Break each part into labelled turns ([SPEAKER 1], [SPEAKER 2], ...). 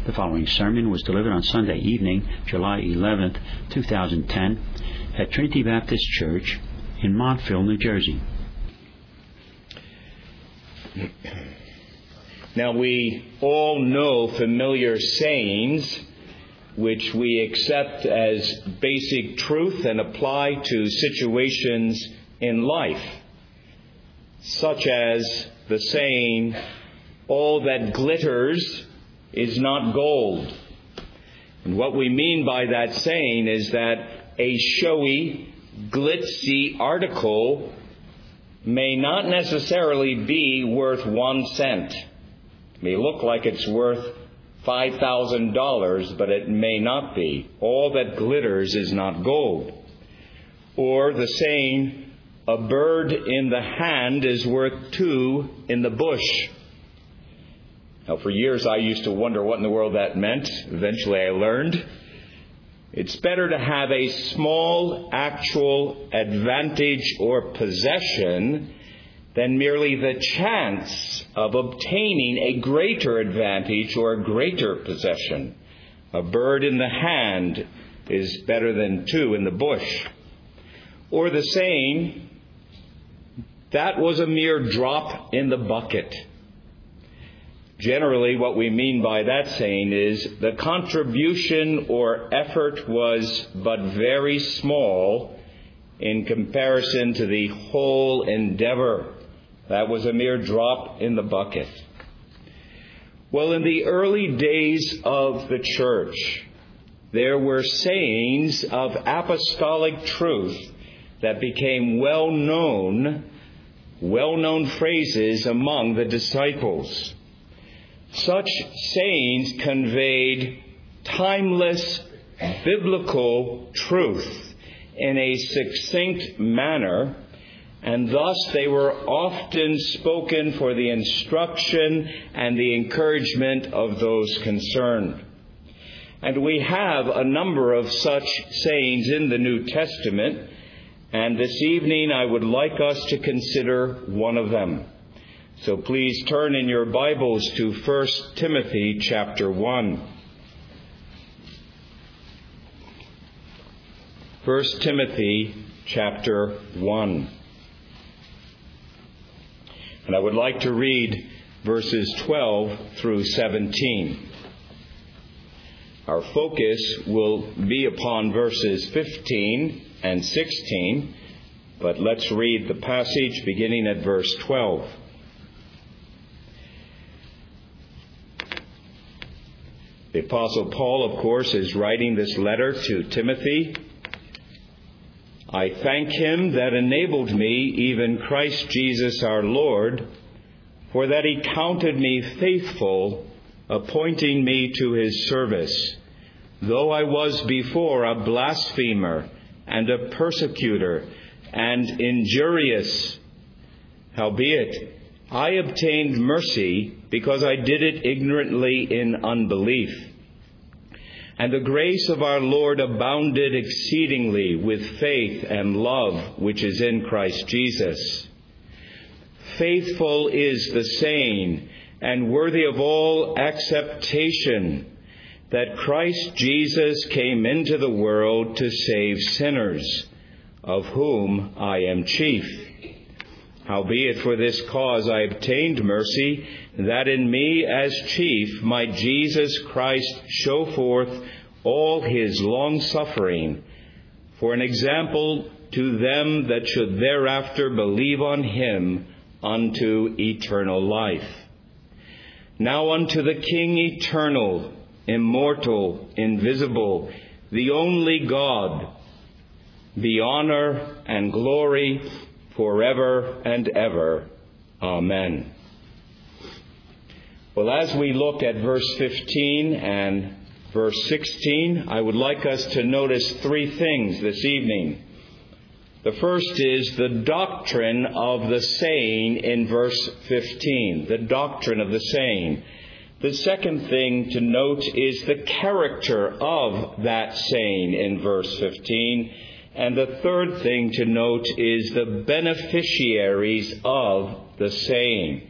[SPEAKER 1] The following sermon was delivered on Sunday evening, July 11th, 2010, at Trinity Baptist Church in Montville, New Jersey.
[SPEAKER 2] Now, we all know familiar sayings which we accept as basic truth and apply to situations in life, such as the saying, "All that glitters is not gold." And what we mean by that saying is that a showy, glitzy article may not necessarily be worth 1 cent. It may look like it's worth $5,000, but it may not be. All that glitters is not gold. Or the saying, "A bird in the hand is worth 2 in the bush." Now, for years I used to wonder what in the world that meant. Eventually I learned. It's better to have a small actual advantage or possession than merely the chance of obtaining a greater advantage or a greater possession. A bird in the hand is better than 2 in the bush. Or the saying, "That was a mere drop in the bucket." Generally, what we mean by that saying is the contribution or effort was but very small in comparison to the whole endeavor. That was a mere drop in the bucket. Well, in the early days of the church, there were sayings of apostolic truth that became well-known phrases among the disciples. Such sayings conveyed timeless biblical truth in a succinct manner, and thus they were often spoken for the instruction and the encouragement of those concerned. And we have a number of such sayings in the New Testament, and this evening I would like us to consider one of them. So please turn in your Bibles to 1 Timothy chapter 1. 1 Timothy chapter 1. And I would like to read verses 12 through 17. Our focus will be upon verses 15 and 16, but let's read the passage beginning at verse 12. The Apostle Paul, of course, is writing this letter to Timothy. "I thank him that enabled me, even Christ Jesus our Lord, for that he counted me faithful, appointing me to his service, though I was before a blasphemer and a persecutor and injurious. Howbeit, I obtained mercy because I did it ignorantly in unbelief. And the grace of our Lord abounded exceedingly with faith and love which is in Christ Jesus. Faithful is the saying, and worthy of all acceptation, that Christ Jesus came into the world to save sinners, of whom I am chief. Howbeit for this cause I obtained mercy, that in me as chief might Jesus Christ show forth all his long-suffering, for an example to them that should thereafter believe on him unto eternal life. Now unto the King eternal, immortal, invisible, the only God, be honor and glory forever and ever. Amen." Well, as we look at verse 15 and verse 16, I would like us to notice 3 things this evening. The first is the doctrine of the saying in verse 15, the doctrine of the saying. The second thing to note is the character of that saying in verse 15. And the third thing to note is the beneficiaries of the saying.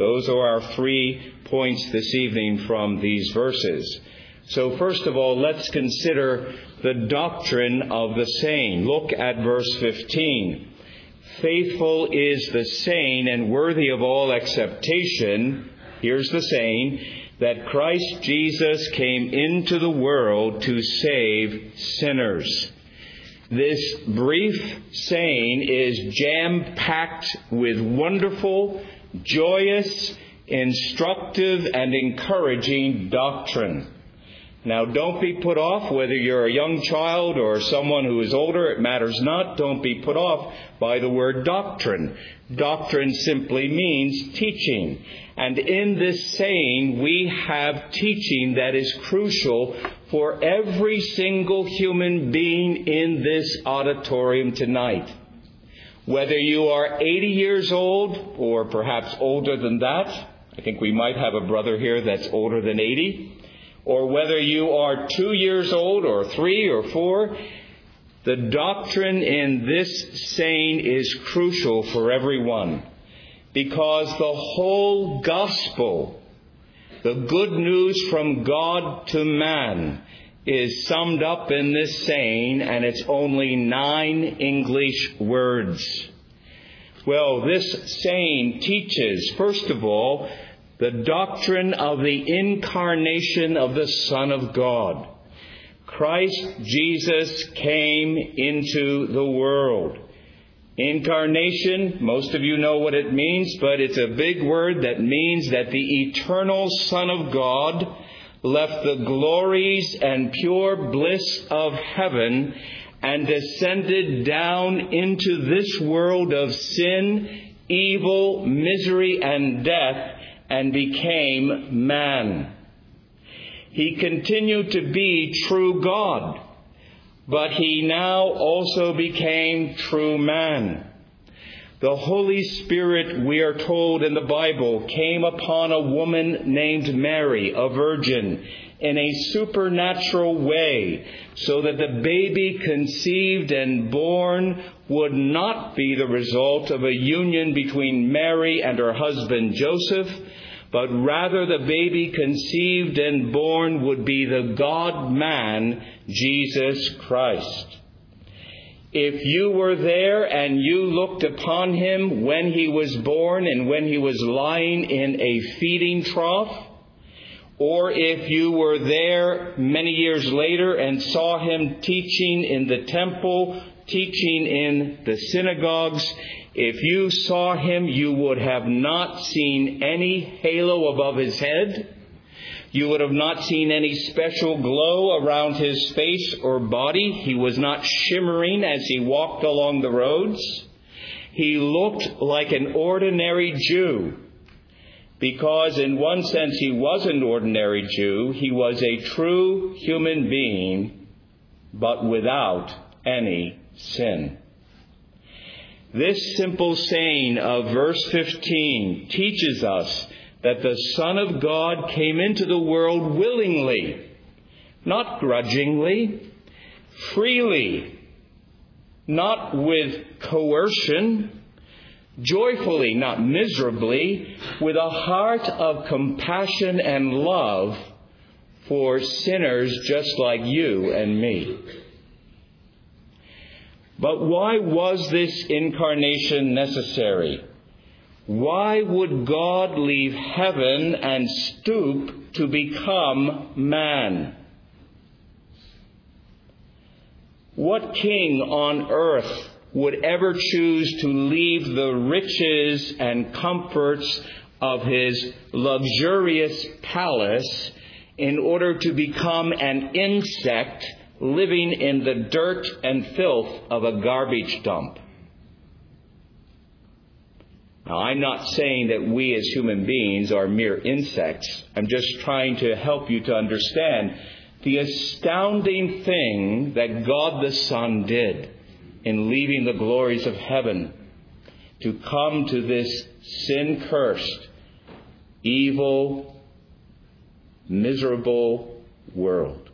[SPEAKER 2] Those are our 3 points this evening from these verses. So first of all, let's consider the doctrine of the saying. Look at verse 15. Faithful is the saying and worthy of all acceptation, here's the saying, that Christ Jesus came into the world to save sinners. This brief saying is jam-packed with wonderful, joyous, instructive, and encouraging doctrine. Now, don't be put off, whether you're a young child or someone who is older, it matters not. Don't be put off by the word doctrine. Doctrine simply means teaching. And in this saying, we have teaching that is crucial for every single human being in this auditorium tonight. Whether you are 80 years old or perhaps older than that, I think we might have a brother here that's older than 80, or whether you are 2 years old or 3 or 4, the doctrine in this saying is crucial for everyone, because the whole gospel, the good news from God to man, is summed up in this saying, and it's only 9 English words. Well, this saying teaches, first of all, the doctrine of the incarnation of the Son of God. Christ Jesus came into the world. Incarnation, most of you know what it means, but it's a big word that means that the eternal Son of God left the glories and pure bliss of heaven and descended down into this world of sin, evil, misery, and death, and became man. He continued to be true God, but he now also became true man. The Holy Spirit, we are told in the Bible, came upon a woman named Mary, a virgin, in a supernatural way, so that the baby conceived and born would not be the result of a union between Mary and her husband Joseph, but rather the baby conceived and born would be the God-man, Jesus Christ. If you were there and you looked upon him when he was born and when he was lying in a feeding trough, or if you were there many years later and saw him teaching in the temple, teaching in the synagogues, if you saw him, you would have not seen any halo above his head. You would have not seen any special glow around his face or body. He was not shimmering as he walked along the roads. He looked like an ordinary Jew, because in one sense he was an ordinary Jew. He was a true human being, but without any sin. This simple saying of verse 15 teaches us that the Son of God came into the world willingly, not grudgingly, freely, not with coercion, joyfully, not miserably, with a heart of compassion and love for sinners just like you and me. But why was this incarnation necessary? Why would God leave heaven and stoop to become man? What king on earth would ever choose to leave the riches and comforts of his luxurious palace in order to become an insect living in the dirt and filth of a garbage dump? Now, I'm not saying that we as human beings are mere insects. I'm just trying to help you to understand the astounding thing that God the Son did in leaving the glories of heaven to come to this sin-cursed, evil, miserable world.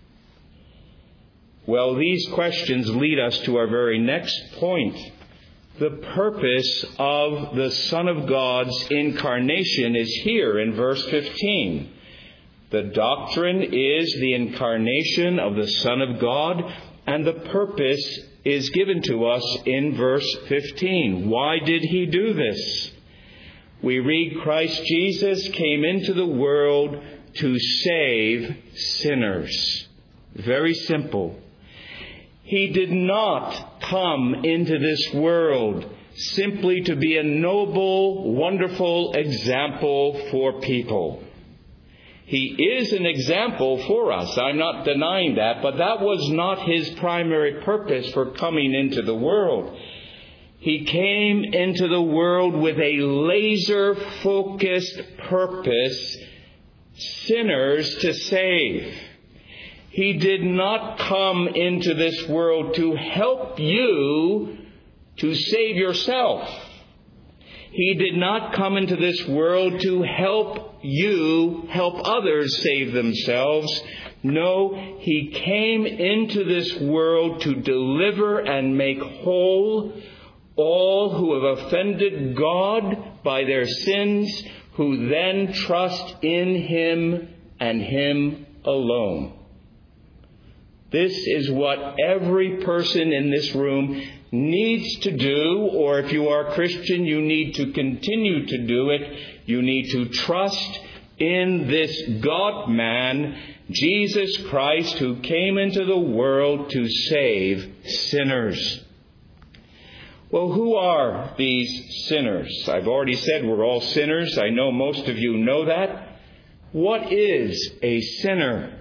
[SPEAKER 2] Well, these questions lead us to our very next point. The purpose of the Son of God's incarnation is here in verse 15. The doctrine is the incarnation of the Son of God, and the purpose is given to us in verse 15. Why did he do this? We read, Christ Jesus came into the world to save sinners. Very simple. He did not come into this world simply to be a noble, wonderful example for people. He is an example for us. I'm not denying that, but that was not his primary purpose for coming into the world. He came into the world with a laser-focused purpose, sinners to save. He did not come into this world to help you to save yourself. He did not come into this world to help you help others save themselves. No, he came into this world to deliver and make whole all who have offended God by their sins, who then trust in him and him alone. This is what every person in this room needs to do, or if you are a Christian, you need to continue to do it. You need to trust in this God-man, Jesus Christ, who came into the world to save sinners. Well, who are these sinners? I've already said we're all sinners. I know most of you know that. What is a sinner?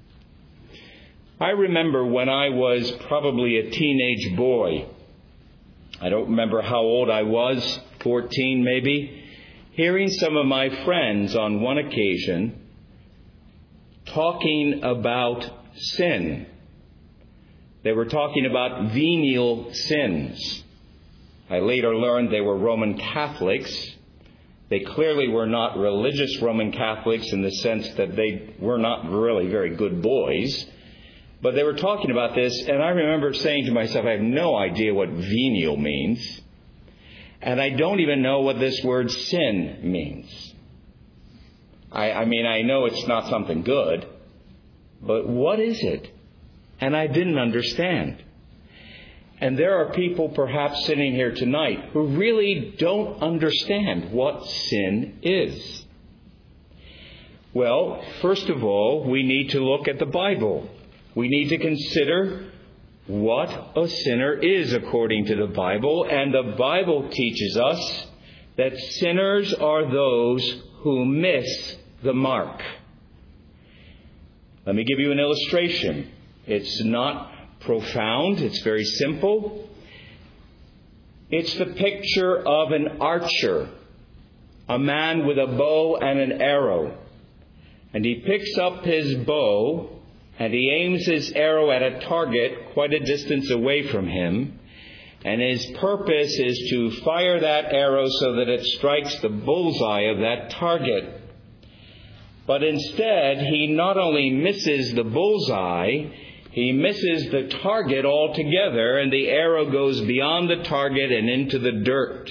[SPEAKER 2] I remember when I was probably a teenage boy, I don't remember how old I was, 14 maybe, hearing some of my friends on one occasion talking about sin. They were talking about venial sins. I later learned they were Roman Catholics. They clearly were not religious Roman Catholics in the sense that they were not really very good boys. But they were talking about this, and I remember saying to myself, I have no idea what venial means. And I don't even know what this word sin means. I mean, I know it's not something good, but what is it? And I didn't understand. And there are people perhaps sitting here tonight who really don't understand what sin is. Well, first of all, we need to look at the Bible. We need to consider what a sinner is according to the Bible. And the Bible teaches us that sinners are those who miss the mark. Let me give you an illustration. It's not profound. It's very simple. It's the picture of an archer, a man with a bow and an arrow. And he picks up his bow and he aims his arrow at a target quite a distance away from him. And his purpose is to fire that arrow so that it strikes the bullseye of that target. But instead, he not only misses the bullseye, he misses the target altogether, and the arrow goes beyond the target and into the dirt.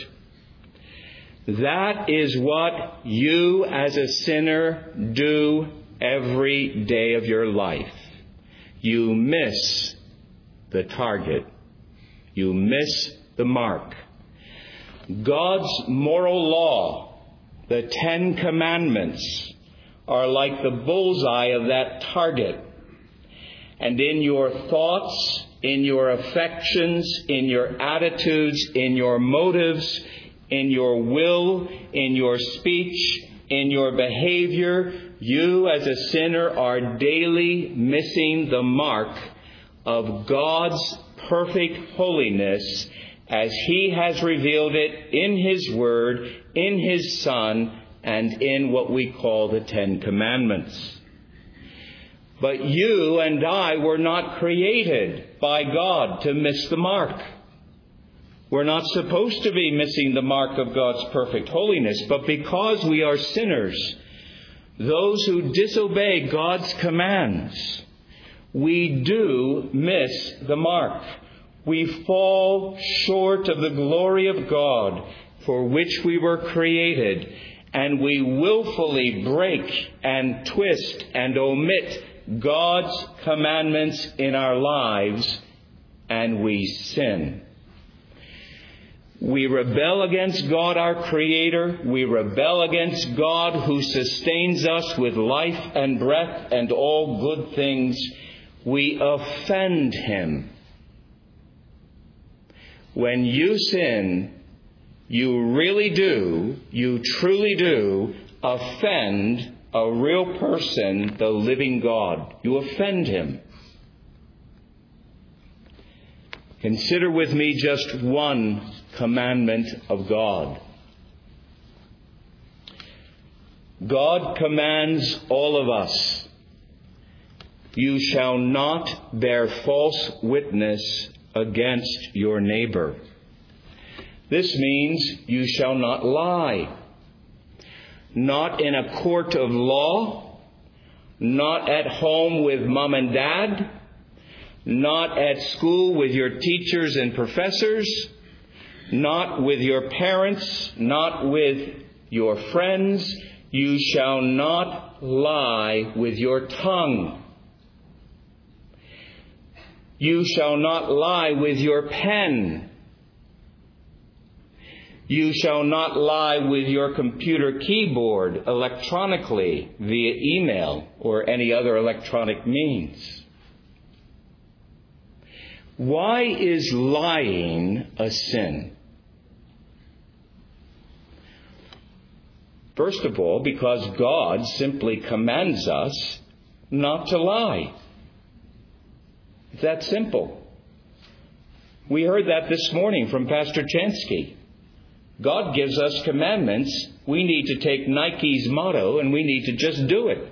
[SPEAKER 2] That is what you as a sinner do every day of your life. You miss the target. You miss the mark. God's moral law, the 10 Commandments, are like the bullseye of that target. And in your thoughts, in your affections, in your attitudes, in your motives, in your will, in your speech, in your behavior, you as a sinner are daily missing the mark of God's perfect holiness as He has revealed it in His Word, in His Son, and in what we call the 10 Commandments. But you and I were not created by God to miss the mark. We're not supposed to be missing the mark of God's perfect holiness, but because we are sinners, those who disobey God's commands, we do miss the mark. We fall short of the glory of God for which we were created, and we willfully break and twist and omit God's commandments in our lives, and we sin. We rebel against God, our Creator. We rebel against God who sustains us with life and breath and all good things. We offend Him. When you sin, you really do, you truly do, offend a real person, the living God. You offend Him. Consider with me just one commandment of God. God commands all of us, "You shall not bear false witness against your neighbor." This means you shall not lie. Not in a court of law, not at home with mom and dad, not at school with your teachers and professors, not with your parents, not with your friends. You shall not lie with your tongue. You shall not lie with your pen. You shall not lie with your computer keyboard electronically via email or any other electronic means. Why is lying a sin? First of all, because God simply commands us not to lie. It's that simple. We heard that this morning from Pastor Chansky. God gives us commandments. We need to take Nike's motto and we need to just do it.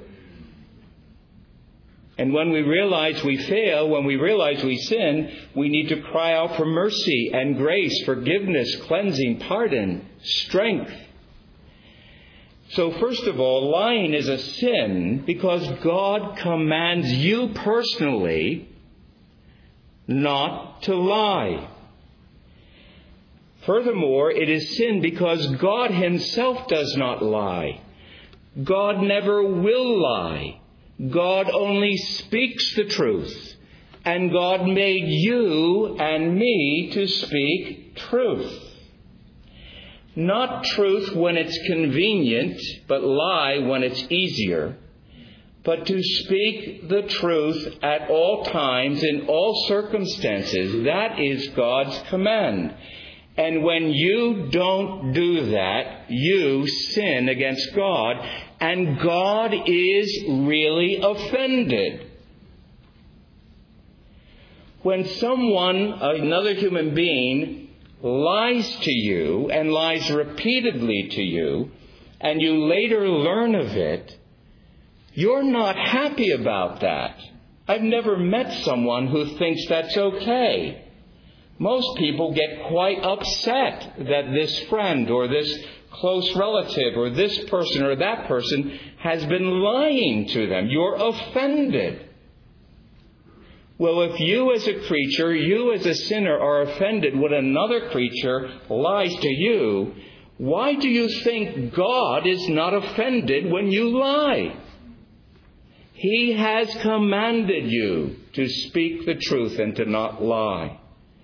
[SPEAKER 2] And when we realize we fail, when we realize we sin, we need to cry out for mercy and grace, forgiveness, cleansing, pardon, strength. So first of all, lying is a sin because God commands you personally not to lie. Furthermore, it is sin because God Himself does not lie. God never will lie. God only speaks the truth. And God made you and me to speak truth. Not truth when it's convenient, but lie when it's easier. But to speak the truth at all times, in all circumstances, that is God's command. And when you don't do that, you sin against God, and God is really offended. When someone, another human being, lies to you and lies repeatedly to you, and you later learn of it, you're not happy about that. I've never met someone who thinks that's okay. Most people get quite upset that this friend or this close relative or this person or that person has been lying to them. You're offended. Well, if you as a creature, you as a sinner are offended when another creature lies to you, why do you think God is not offended when you lie? He has commanded you to speak the truth and to not lie.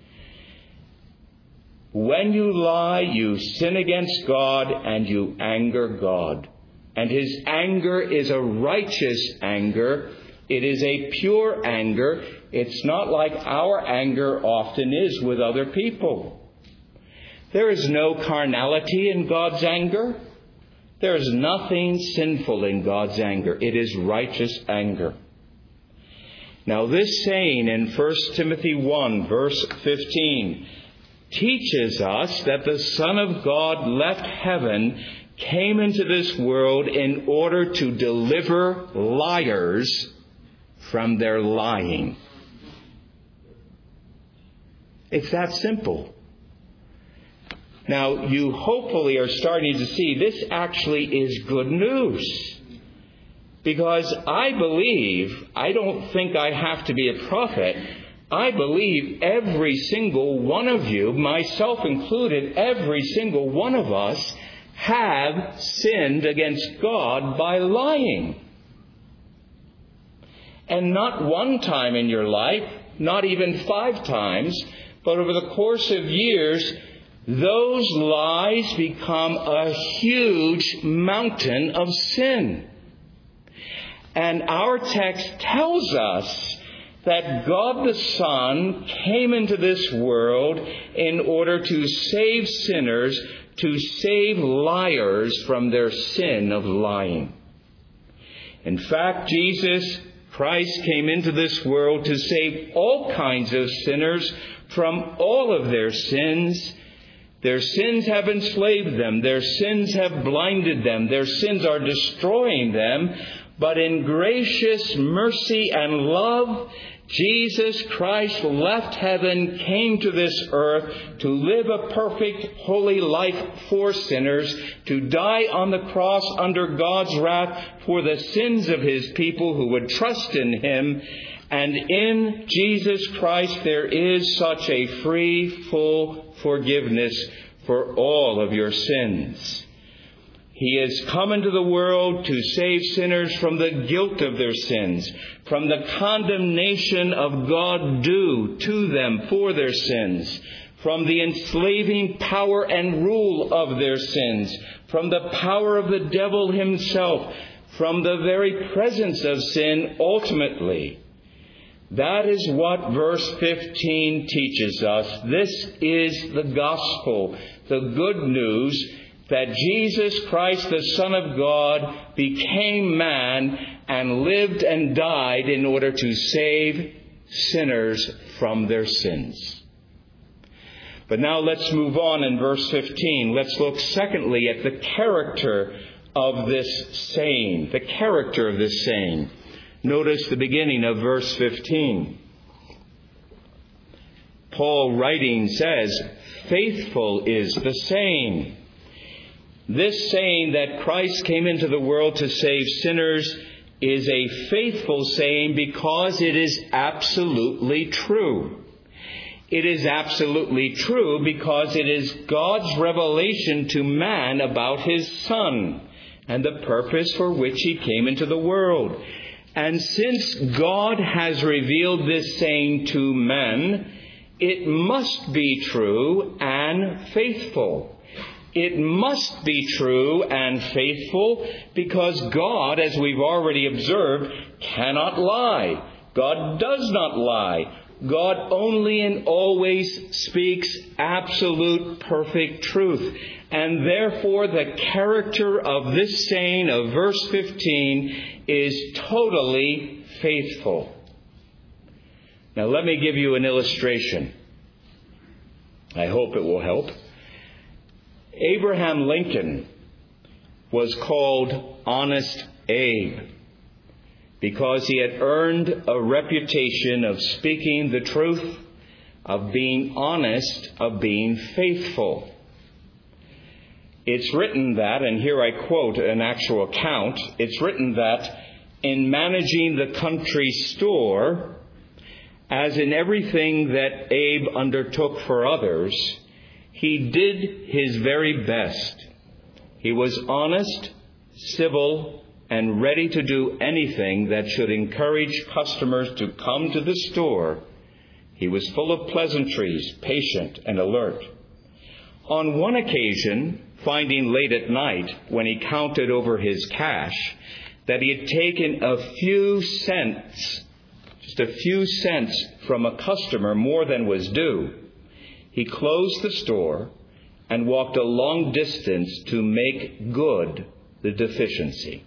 [SPEAKER 2] When you lie, you sin against God and you anger God. And His anger is a righteous anger. It is a pure anger. It's not like our anger often is with other people. There is no carnality in God's anger. There is nothing sinful in God's anger. It is righteous anger. Now this saying in 1 Timothy 1, verse 15, teaches us that the Son of God left heaven, came into this world in order to deliver liars from their lying. It's that simple. Now, you hopefully are starting to see this actually is good news. Because I don't think I have to be a prophet I believe every single one of you, myself included, every single one of us, have sinned against God by lying. And not one time in your life, not even 5 times, but over the course of years, those lies become a huge mountain of sin. And our text tells us that God the Son came into this world in order to save sinners, to save liars from their sin of lying. In fact, Jesus Christ came into this world to save all kinds of sinners from all of their sins. Their sins have enslaved them. Their sins have blinded them. Their sins are destroying them. But in gracious mercy and love, Jesus Christ left heaven, came to this earth to live a perfect, holy life for sinners, to die on the cross under God's wrath for the sins of His people who would trust in Him. And in Jesus Christ there is such a free, full forgiveness for all of your sins. He has come into the world to save sinners from the guilt of their sins, from the condemnation of God due to them for their sins, from the enslaving power and rule of their sins, from the power of the devil himself, from the very presence of sin ultimately. That is what verse 15 teaches us. This is the gospel, the good news that Jesus Christ, the Son of God, became man and lived and died in order to save sinners from their sins. But now let's move on in verse 15. Let's look secondly at the character of this saying. The character of this saying. Notice the beginning of verse 15. Paul writing says, "Faithful is the saying." This saying that Christ came into the world to save sinners is a faithful saying because it is absolutely true. It is absolutely true because it is God's revelation to man about His Son and the purpose for which He came into the world. And since God has revealed this saying to men, it must be true and faithful. It must be true and faithful because God, as we've already observed, cannot lie. God does not lie. God only and always speaks absolute, perfect truth. And therefore, the character of this saying of verse 15 is totally faithful. Now, let me give you an illustration. I hope it will help. Abraham Lincoln was called Honest Abe because he had earned a reputation of speaking the truth, of being honest, of being faithful. It's written that, and here I quote an actual account, it's written that in managing the country store, as in everything that Abe undertook for others, he did his very best. He was honest, civil, and ready to do anything that should encourage customers to come to the store. He was full of pleasantries, patient, and alert. On one occasion, finding late at night, when he counted over his cash, that he had taken a few cents, just a few cents from a customer more than was due, he closed the store and walked a long distance to make good the deficiency.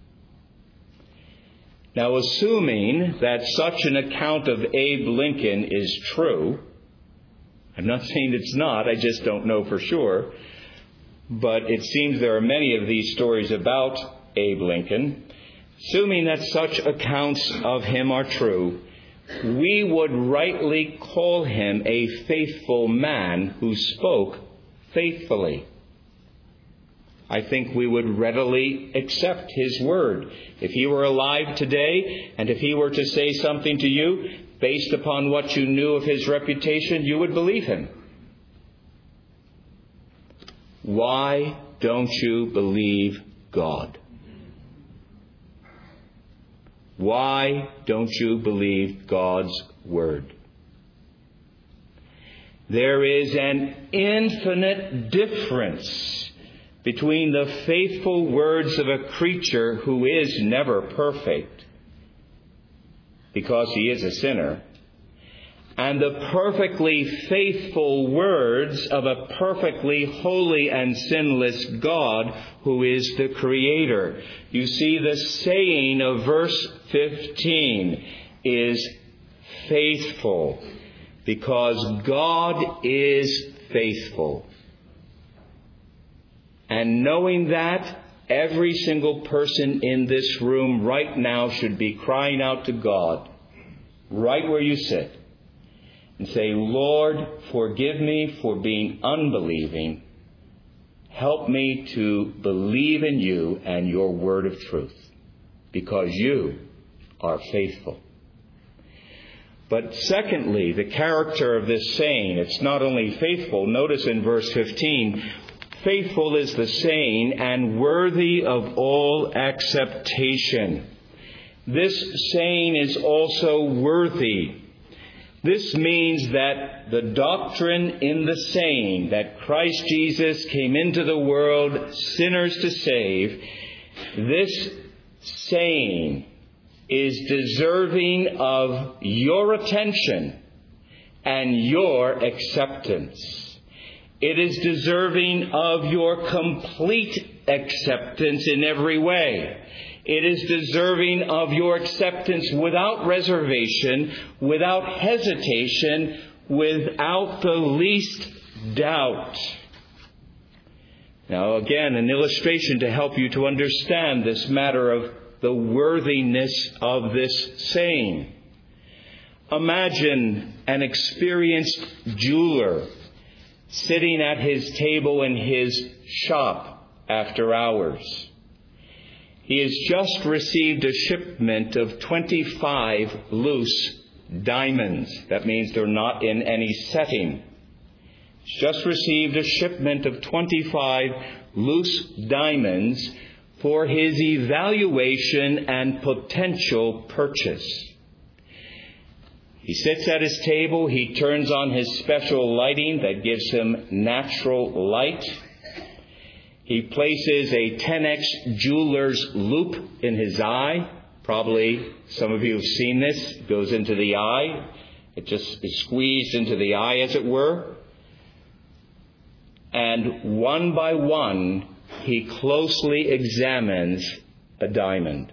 [SPEAKER 2] Now, assuming that such an account of Abe Lincoln is true, I'm not saying it's not, I just don't know for sure, but it seems there are many of these stories about Abe Lincoln. Assuming that such accounts of him are true, we would rightly call him a faithful man who spoke faithfully. I think we would readily accept his word. If he were alive today, and if he were to say something to you based upon what you knew of his reputation, you would believe him. Why don't you believe God? Why don't you believe God's word? There is an infinite difference between the faithful words of a creature who is never perfect, because he is a sinner, and the perfectly faithful words of a perfectly holy and sinless God who is the Creator. You see, the saying of verse 15 is faithful, because God is faithful. And knowing that, every single person in this room right now should be crying out to God, right where you sit, and say, Lord, forgive me for being unbelieving. Help me to believe in you and your word of truth, because you are faithful. But secondly, the character of this saying, it's not only faithful. Notice in verse 15, faithful is the saying and worthy of all acceptation. This saying is also worthy. This means that the doctrine in the saying that Christ Jesus came into the world sinners to save, this saying is deserving of your attention and your acceptance. It is deserving of your complete acceptance in every way. It is deserving of your acceptance without reservation, without hesitation, without the least doubt. Now, again, an illustration to help you to understand this matter of the worthiness of this saying. Imagine an experienced jeweler sitting at his table in his shop after hours. He has just received a shipment of 25 loose diamonds. That means they're not in any setting. He's just received a shipment of 25 loose diamonds for his evaluation and potential purchase. He sits at his table. He turns on his special lighting that gives him natural light. He places a 10x jeweler's loop in his eye. Probably some of you have seen this. It goes into the eye. It just is squeezed into the eye, as it were. And one by one, he closely examines a diamond.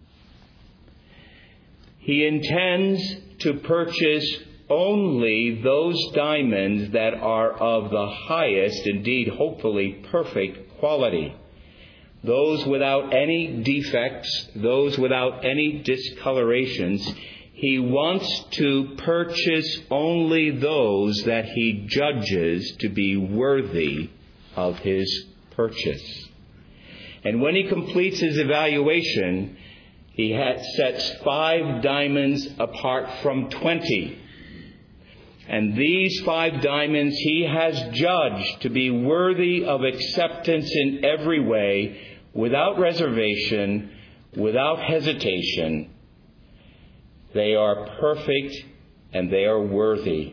[SPEAKER 2] He intends to purchase only those diamonds that are of the highest, indeed hopefully perfect quality. Those without any defects, those without any discolorations. He wants to purchase only those that he judges to be worthy of his purchase. And when he completes his evaluation, he sets 5 diamonds apart from 20. And these 5 diamonds he has judged to be worthy of acceptance in every way, without reservation, without hesitation. They are perfect and they are worthy.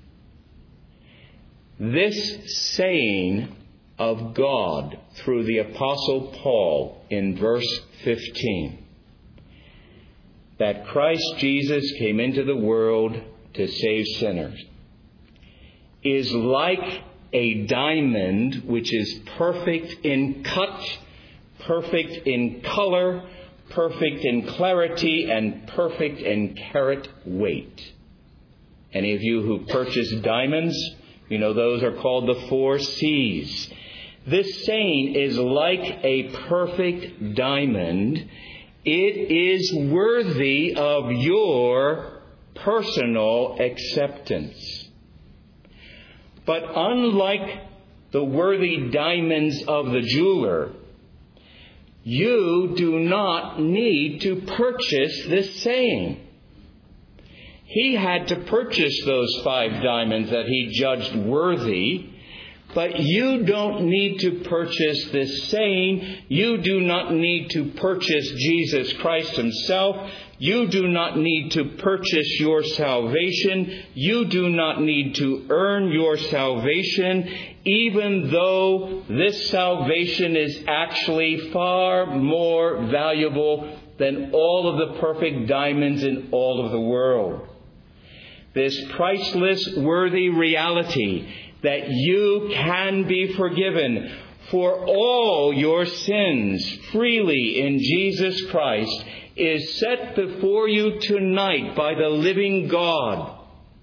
[SPEAKER 2] This saying of God through the Apostle Paul in verse 15, that Christ Jesus came into the world to save sinners, is like a diamond which is perfect in cut, perfect in color, perfect in clarity, and perfect in carat weight. Any of you who purchase diamonds, you know those are called the 4 C's. This saying is like a perfect diamond. It is worthy of your personal acceptance. But unlike the worthy diamonds of the jeweler, you do not need to purchase this saying. He had to purchase those 5 diamonds that he judged worthy, but you don't need to purchase this saying. You do not need to purchase Jesus Christ himself. You do not need to purchase your salvation. You do not need to earn your salvation, even though this salvation is actually far more valuable than all of the perfect diamonds in all of the world. This priceless, worthy reality that you can be forgiven for all your sins freely in Jesus Christ is set before you tonight by the living God.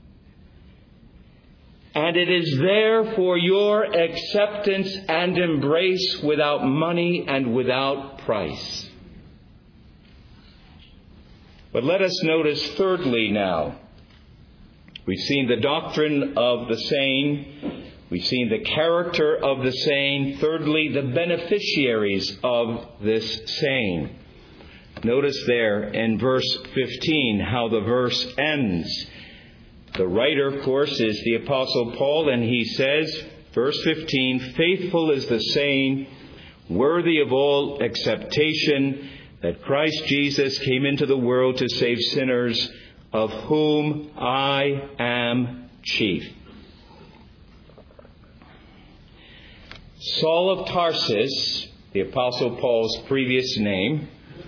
[SPEAKER 2] And it is there for your acceptance and embrace without money and without price. But let us notice thirdly now. We've seen the doctrine of the saying. We've seen the character of the saying. Thirdly, the beneficiaries of this saying. Notice there in verse 15 how the verse ends. The writer, of course, is the Apostle Paul, and he says, verse 15, "Faithful is the saying, worthy of all acceptation, that Christ Jesus came into the world to save sinners, of whom I am chief." Saul of Tarsus, the Apostle Paul's previous name,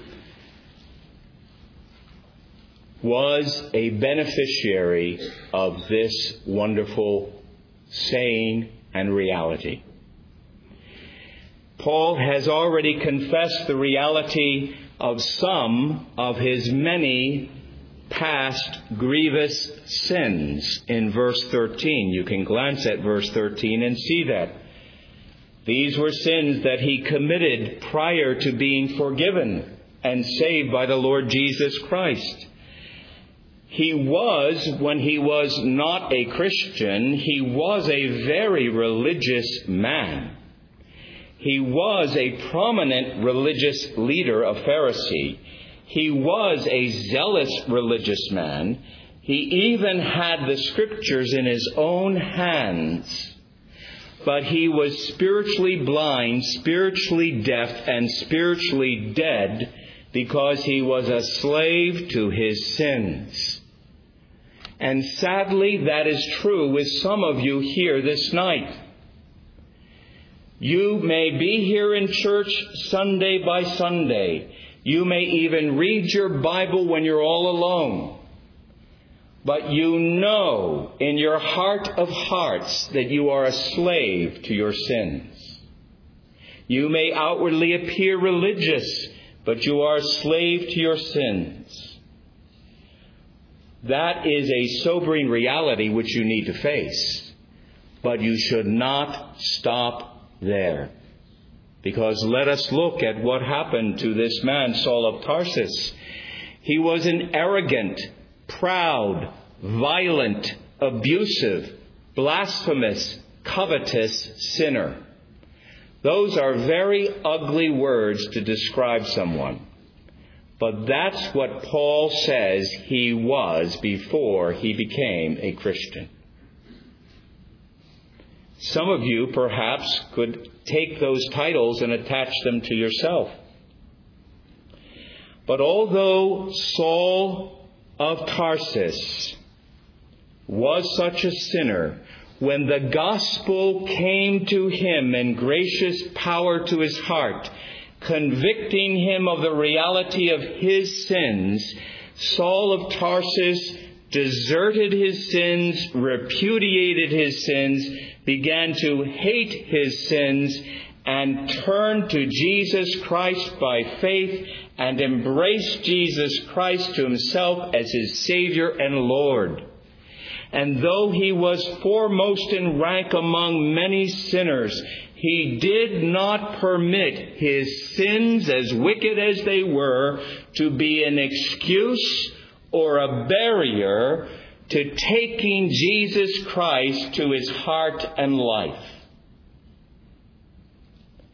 [SPEAKER 2] was a beneficiary of this wonderful saying and reality. Paul has already confessed the reality of some of his many past grievous sins in verse 13. You can glance at verse 13 and see that. These were sins that he committed prior to being forgiven and saved by the Lord Jesus Christ. He was, when he was not a Christian, he was a very religious man. He was a prominent religious leader, a Pharisee. He was a zealous religious man. He even had the Scriptures in his own hands. But he was spiritually blind, spiritually deaf, and spiritually dead because he was a slave to his sins. And sadly, that is true with some of you here this night. You may be here in church Sunday by Sunday. You may even read your Bible when you're all alone. But you know in your heart of hearts that you are a slave to your sins. You may outwardly appear religious, but you are a slave to your sins. That is a sobering reality which you need to face. But you should not stop there. Because let us look at what happened to this man, Saul of Tarsus. He was an arrogant, proud, violent, abusive, blasphemous, covetous sinner. Those are very ugly words to describe someone. But that's what Paul says he was before he became a Christian. Some of you perhaps could take those titles and attach them to yourself. But although Saul of Tarsus was such a sinner, when the gospel came to him in gracious power to his heart, convicting him of the reality of his sins, Saul of Tarsus deserted his sins, repudiated his sins, began to hate his sins, and turned to Jesus Christ by faith and embraced Jesus Christ to himself as his Savior and Lord. And though he was foremost in rank among many sinners, he did not permit his sins, as wicked as they were, to be an excuse or a barrier to taking Jesus Christ to his heart and life.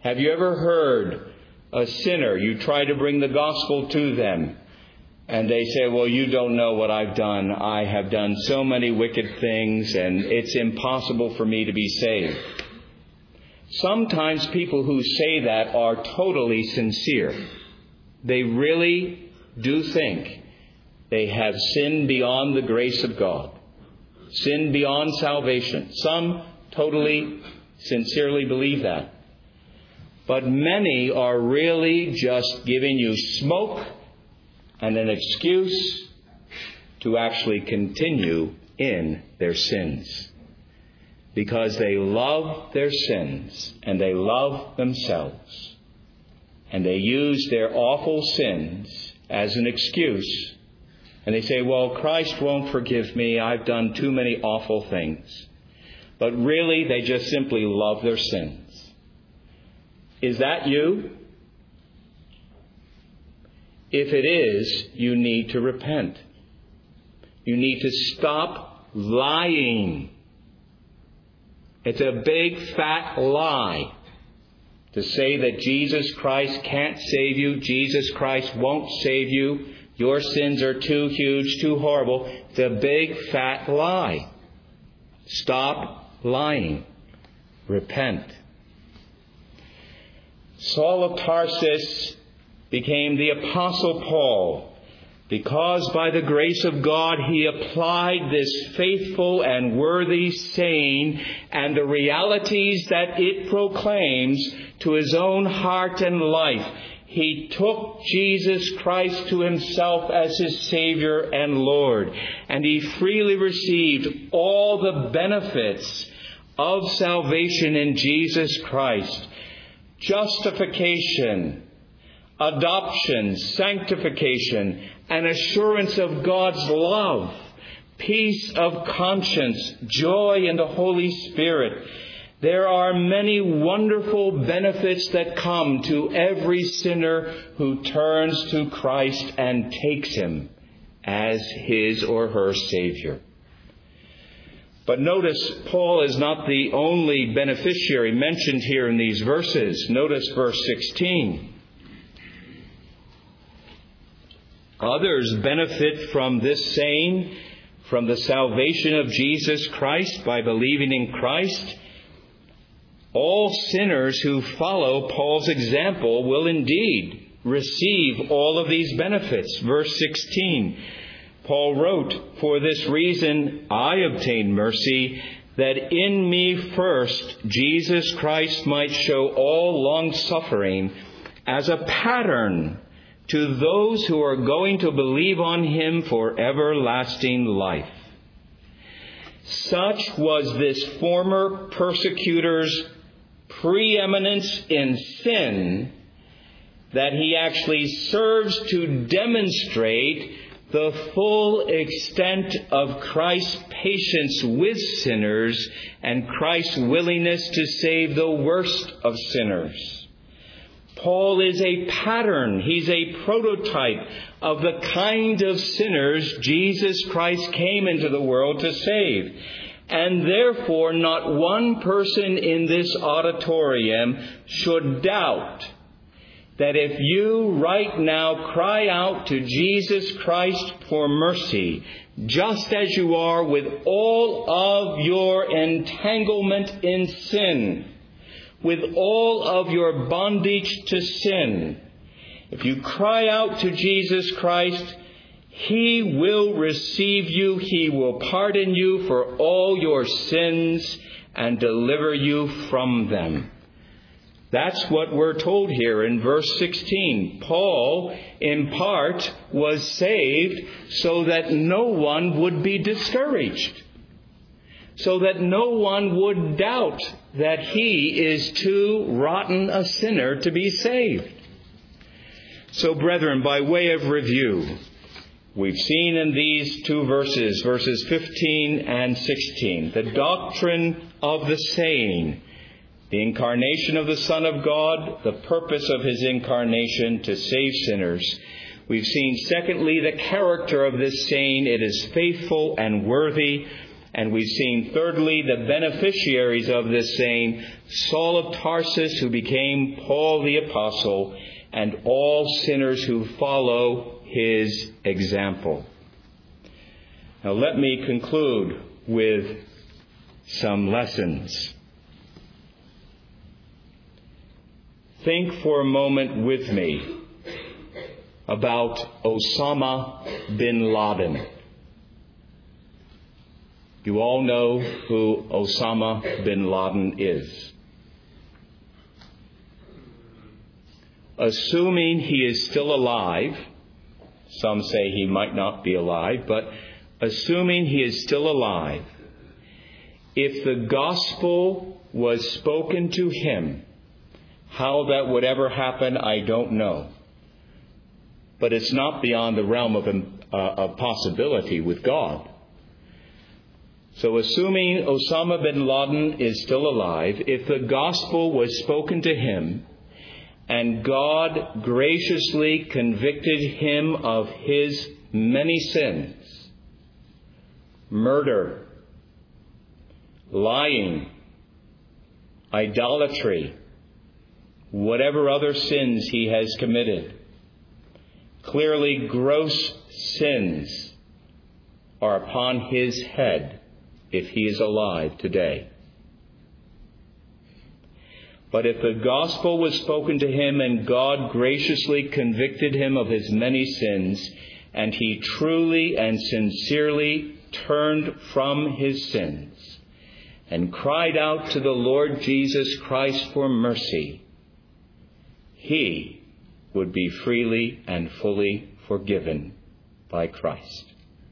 [SPEAKER 2] Have you ever heard a sinner, you try to bring the gospel to them, and they say, well, you don't know what I've done. I have done so many wicked things, and it's impossible for me to be saved. Sometimes people who say that are totally sincere. They really do think they have sinned beyond the grace of God, sinned beyond salvation. Some totally, sincerely believe that. But many are really just giving you smoke and an excuse to actually continue in their sins. Because they love their sins and they love themselves. And they use their awful sins as an excuse. And they say, well, Christ won't forgive me. I've done too many awful things. But really, they just simply love their sins. Is that you? If it is, you need to repent. You need to stop lying. It's a big fat lie to say that Jesus Christ can't save you. Jesus Christ won't save you. Your sins are too huge, too horrible. It's a big fat lie. Stop lying. Repent. Saul of Tarsus became the Apostle Paul because by the grace of God he applied this faithful and worthy saying and the realities that it proclaims to his own heart and life. He took Jesus Christ to himself as his Savior and Lord, and he freely received all the benefits of salvation in Jesus Christ. Justification, adoption, sanctification, an assurance of God's love, peace of conscience, joy in the Holy Spirit. There are many wonderful benefits that come to every sinner who turns to Christ and takes him as his or her Savior. But notice, Paul is not the only beneficiary mentioned here in these verses. Notice verse 16. Others benefit from this saying, from the salvation of Jesus Christ by believing in Christ. All sinners who follow Paul's example will indeed receive all of these benefits. Verse 16. Paul wrote, for this reason I obtained mercy, that in me first Jesus Christ might show all long-suffering as a pattern to those who are going to believe on him for everlasting life. Such was this former persecutor's preeminence in sin that he actually serves to demonstrate the full extent of Christ's patience with sinners and Christ's willingness to save the worst of sinners. Paul is a pattern. He's a prototype of the kind of sinners Jesus Christ came into the world to save. And therefore, not one person in this auditorium should doubt that if you right now cry out to Jesus Christ for mercy, just as you are with all of your entanglement in sin, with all of your bondage to sin, if you cry out to Jesus Christ, he will receive you, he will pardon you for all your sins and deliver you from them. That's what we're told here in verse 16. Paul, in part, was saved so that no one would be discouraged, so that no one would doubt that he is too rotten a sinner to be saved. So, brethren, by way of review, we've seen in these two verses, verses 15 and 16, the doctrine of the saying, the incarnation of the Son of God, the purpose of his incarnation to save sinners. We've seen, secondly, the character of this saying. It is faithful and worthy. And we've seen, thirdly, the beneficiaries of this saying, Saul of Tarsus, who became Paul the Apostle, and all sinners who follow his example. Now let me conclude with some lessons. Think for a moment with me about Osama bin Laden. You all know who Osama bin Laden is. Assuming he is still alive, some say he might not be alive, but assuming he is still alive, if the gospel was spoken to him, how that would ever happen, I don't know. But it's not beyond the realm of possibility with God. So assuming Osama bin Laden is still alive, if the gospel was spoken to him and God graciously convicted him of his many sins, murder, lying, idolatry, whatever other sins he has committed, clearly gross sins are upon his head if he is alive today. But if the gospel was spoken to him and God graciously convicted him of his many sins, and he truly and sincerely turned from his sins and cried out to the Lord Jesus Christ for mercy, he would be freely and fully forgiven by Christ.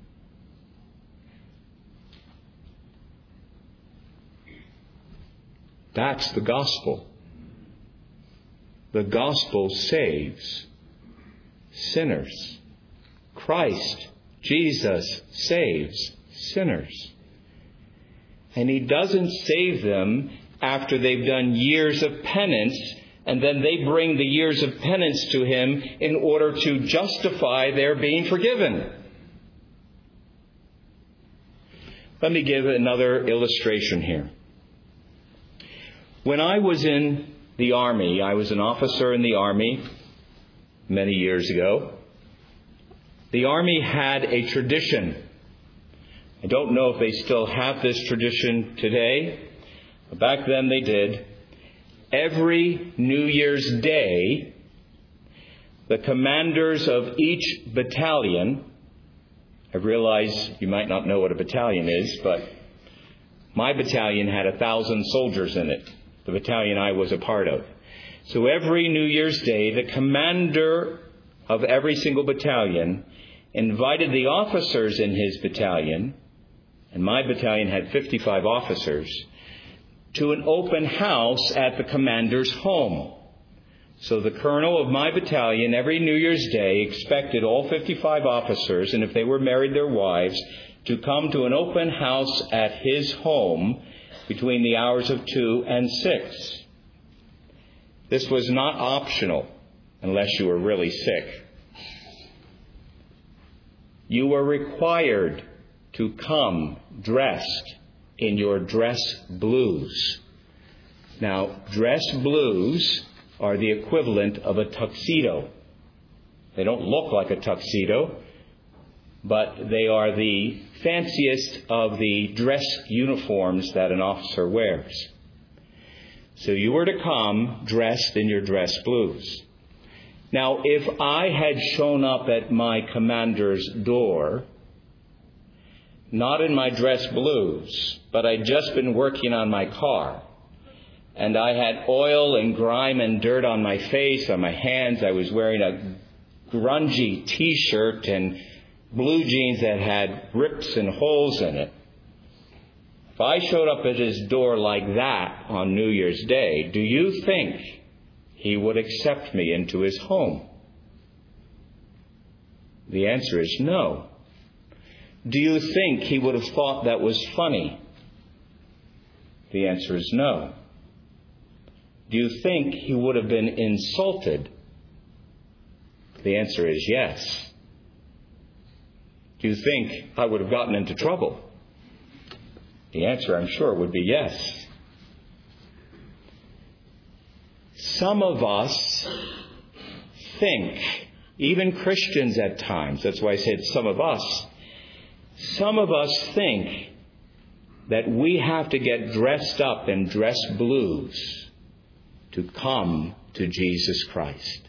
[SPEAKER 2] That's the gospel. The gospel saves sinners. Christ, Jesus, saves sinners. And he doesn't save them after they've done years of penance, and then they bring the years of penance to him in order to justify their being forgiven. Let me give another illustration here. When I was in the Army, I was an officer in the Army many years ago. The Army had a tradition. I don't know if they still have this tradition today. But back then they did. Every New Year's Day, the commanders of each battalion, I realize you might not know what a battalion is, but my battalion had 1,000 soldiers in it, the battalion I was a part of. So every New Year's Day, the commander of every single battalion invited the officers in his battalion, and my battalion had 55 officers, to an open house at the commander's home. So the colonel of my battalion every New Year's Day expected all 55 officers, and if they were married, their wives, to come to an open house at his home between the hours of 2 and 6. This was not optional unless you were really sick. You were required to come dressed in your dress blues. Now, dress blues are the equivalent of a tuxedo. They don't look like a tuxedo, but they are the fanciest of the dress uniforms that an officer wears. So you were to come dressed in your dress blues. Now, if I had shown up at my commander's door, not in my dress blues, but I'd just been working on my car, and I had oil and grime and dirt on my face, on my hands. I was wearing a grungy T-shirt and blue jeans that had rips and holes in it. If I showed up at his door like that on New Year's Day, do you think he would accept me into his home? The answer is no. Do you think he would have thought that was funny? The answer is no. Do you think he would have been insulted? The answer is yes. Do you think I would have gotten into trouble? The answer, I'm sure, would be yes. Some of us think, even Christians at times, that's why I said some of us think that we have to get dressed up in dress blues to come to Jesus Christ.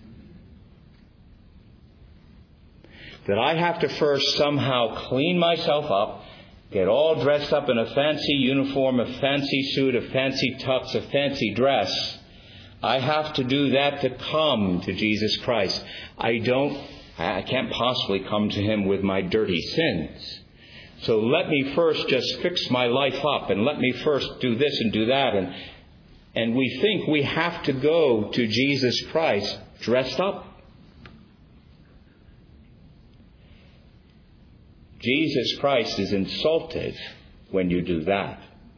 [SPEAKER 2] That I have to first somehow clean myself up, get all dressed up in a fancy uniform, a fancy suit, a fancy tux, a fancy dress. I have to do that to come to Jesus Christ. I can't possibly come to Him with my dirty sins. So let me first just fix my life up, and let me first do this and do that. And we think we have to go to Jesus Christ dressed up. Jesus Christ is insulted when you do that.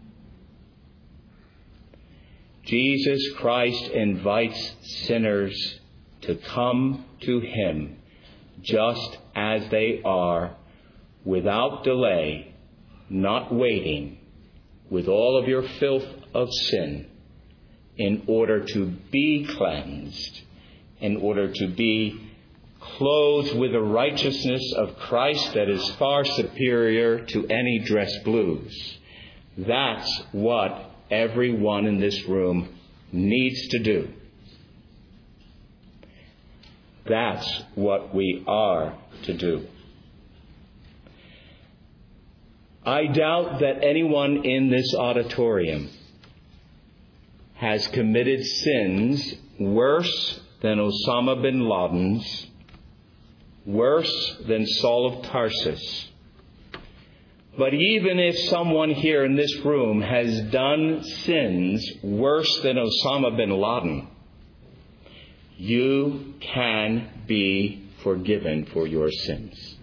[SPEAKER 2] Jesus Christ invites sinners to come to Him just as they are, without delay, not waiting, with all of your filth of sin, in order to be cleansed, in order to be clothed with the righteousness of Christ that is far superior to any dress blues. That's what everyone in this room needs to do. That's what we are to do. I doubt that anyone in this auditorium has committed sins worse than Osama bin Laden's, worse than Saul of Tarsus. But even if someone here in this room has done sins worse than Osama bin Laden, you can be forgiven for your sins.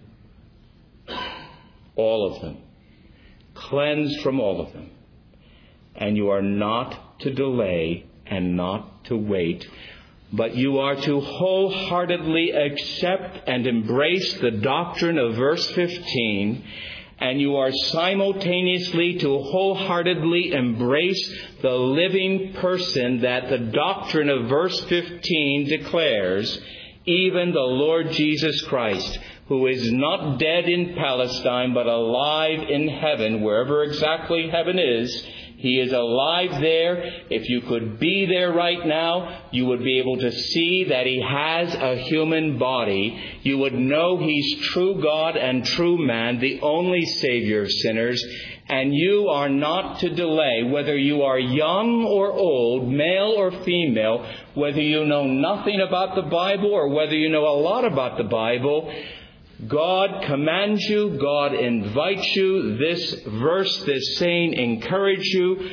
[SPEAKER 2] All of them. Cleansed from all of them. And you are not to delay and not to wait, but you are to wholeheartedly accept and embrace the doctrine of verse 15, and you are simultaneously to wholeheartedly embrace the living person that the doctrine of verse 15 declares, even the Lord Jesus Christ, who is not dead in Palestine, but alive in heaven, wherever exactly heaven is. He is alive there. If you could be there right now, you would be able to see that He has a human body. You would know He's true God and true man, the only Savior of sinners. And you are not to delay, whether you are young or old, male or female, whether you know nothing about the Bible or whether you know a lot about the Bible. God commands you, God invites you. This verse, this saying encourages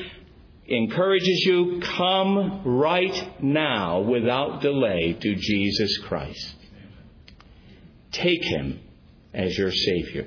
[SPEAKER 2] you, come right now without delay to Jesus Christ. Take Him as your Savior.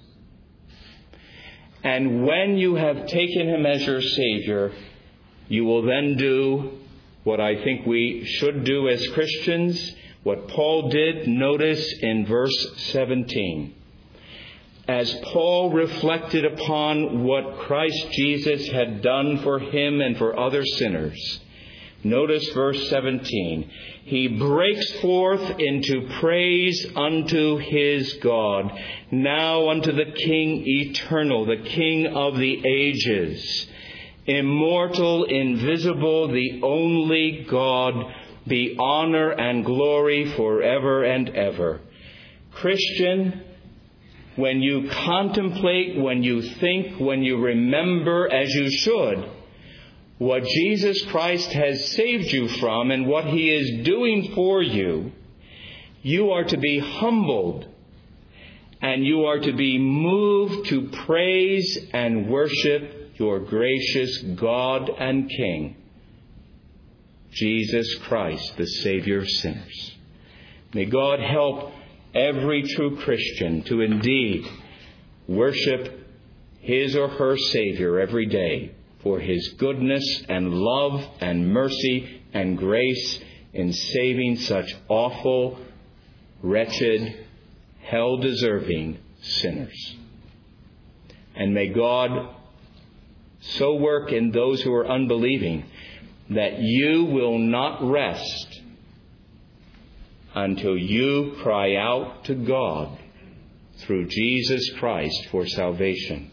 [SPEAKER 2] And when you have taken Him as your Savior, you will then do what I think we should do as Christians. What Paul did, notice in verse 17. As Paul reflected upon what Christ Jesus had done for him and for other sinners, notice verse 17. He breaks forth into praise unto his God, now unto the King eternal, the King of the ages, immortal, invisible, the only God, be honor and glory forever and ever. Christian, when you contemplate, when you think, when you remember, as you should, what Jesus Christ has saved you from and what He is doing for you, you are to be humbled and you are to be moved to praise and worship your gracious God and King, Jesus Christ, the Savior of sinners. May God help every true Christian to indeed worship his or her Savior every day for His goodness and love and mercy and grace in saving such awful, wretched, hell-deserving sinners. And may God so work in those who are unbelieving, that you will not rest until you cry out to God through Jesus Christ for salvation.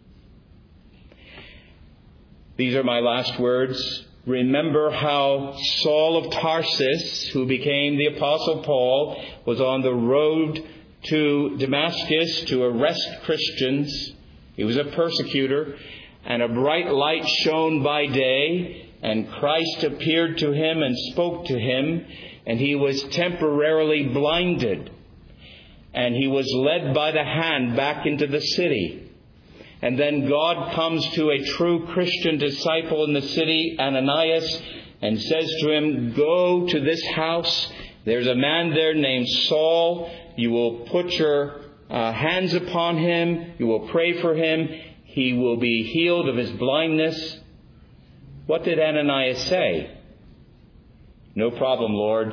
[SPEAKER 2] These are my last words. Remember how Saul of Tarsus, who became the Apostle Paul, was on the road to Damascus to arrest Christians. He was a persecutor, and a bright light shone by day, and Christ appeared to him and spoke to him, and he was temporarily blinded, and he was led by the hand back into the city. And then God comes to a true Christian disciple in the city, Ananias, and says to him, "Go to this house. There's a man there named Saul. You will put your hands upon him. You will pray for him. He will be healed of his blindness." What did Ananias say? "No problem, Lord."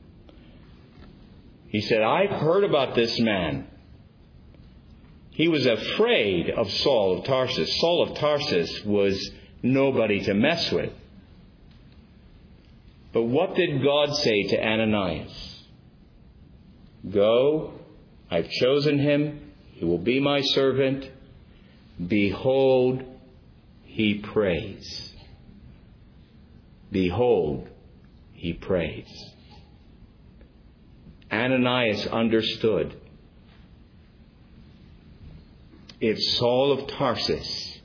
[SPEAKER 2] He said, "I've heard about this man." He was afraid of Saul of Tarsus. Saul of Tarsus was nobody to mess with. But what did God say to Ananias? "Go, I've chosen him. He will be my servant. Behold, he prays." Behold, he prays. Ananias understood. If Saul of Tarsus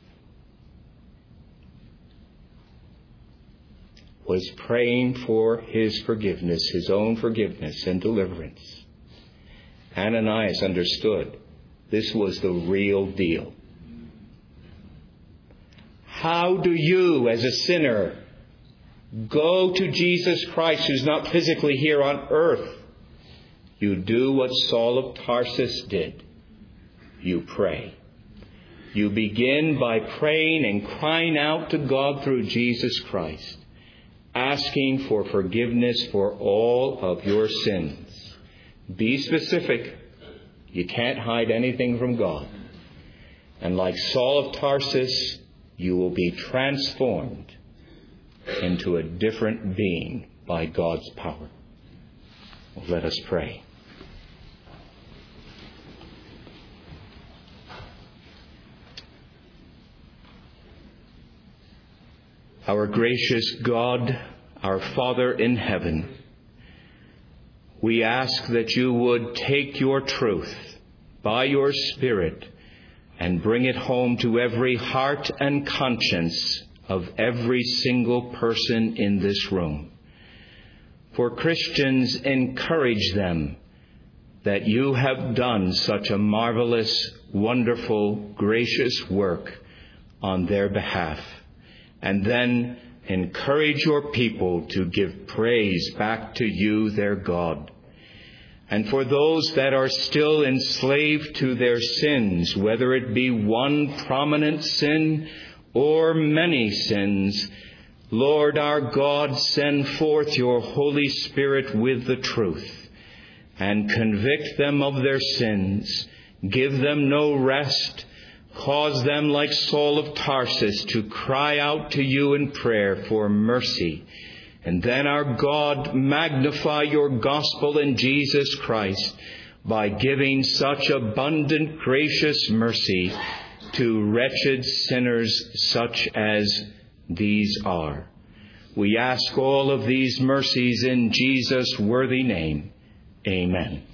[SPEAKER 2] was praying for his forgiveness, his own forgiveness and deliverance, Ananias understood this was the real deal. How do you, as a sinner, go to Jesus Christ, who's not physically here on earth? You do what Saul of Tarsus did. You pray. You begin by praying and crying out to God through Jesus Christ, asking for forgiveness for all of your sins. Be specific. You can't hide anything from God. And like Saul of Tarsus, you will be transformed into a different being by God's power. Well, let us pray. Our gracious God, our Father in heaven, we ask that you would take your truth by your Spirit and bring it home to every heart and conscience of every single person in this room. For Christians, encourage them that you have done such a marvelous, wonderful, gracious work on their behalf. And then encourage your people to give praise back to you, their God. And for those that are still enslaved to their sins, whether it be one prominent sin or many sins, Lord our God, send forth your Holy Spirit with the truth and convict them of their sins. Give them no rest. Cause them, like Saul of Tarsus, to cry out to you in prayer for mercy. And then, our God, magnify your gospel in Jesus Christ by giving such abundant, gracious mercy to wretched sinners such as these are. We ask all of these mercies in Jesus' worthy name. Amen.